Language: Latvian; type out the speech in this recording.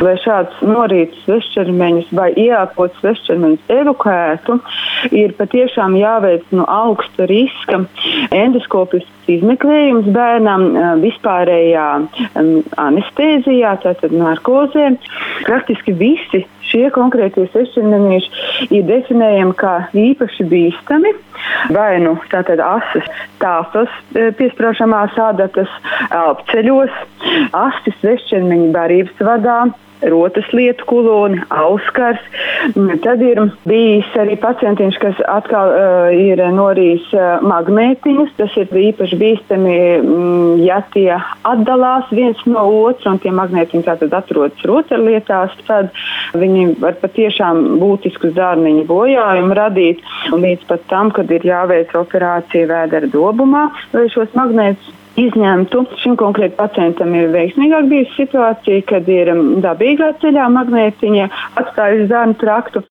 lai šāds norīts svešķermeņus vai ieelpots svešķermeņus evakuētu, ir patiešām jāveic no augsta riska endoskopisks izmeklējums bērnam vispārējā anestēzijā, tātad narkozē. Praktiski visi šie konkrētie svešķermeņieši ir definējami kā īpaši bīstami, vai nu tātad asas tāstos piesprāžamās ādatas elpceļos, asti svešķermeņi barības vadā, rotas lietu kuloni, auskars. Tad ir bijis arī pacientiņš, kas atkal ir norījis magnētiņus. Tas ir īpaši bīstami, ja tie atdalās viens no otra, un tie magnētiņi tātad atrodas rotaļlietās, tad viņi var patiešām būtisku zārniņu bojājumu radīt, un līdz pat tam, kad ir jāveic operācija vēdera dobumā, lai šos magnētus izņemtu. Šim konkrēti pacientam ir veiksmīgāk bijusi situācija, kad ir dabīgā ceļā magnētiņa atstājusi zarnu traktu.